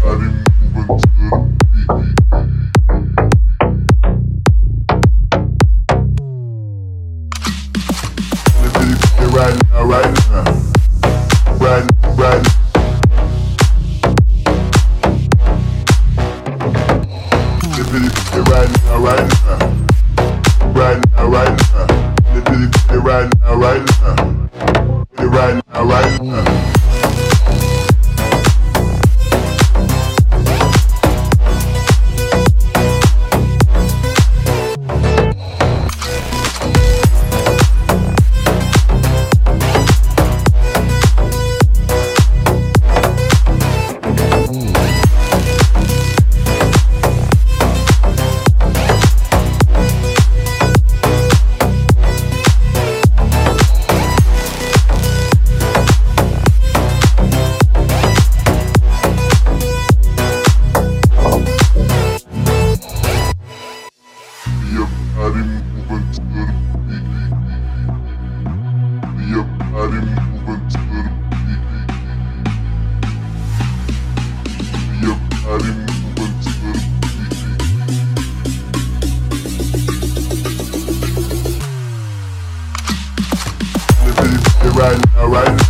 Right now, right now, right now, right now. Right now, right now, right now, right now. Right now, right now, right now, right now. Right now, right now.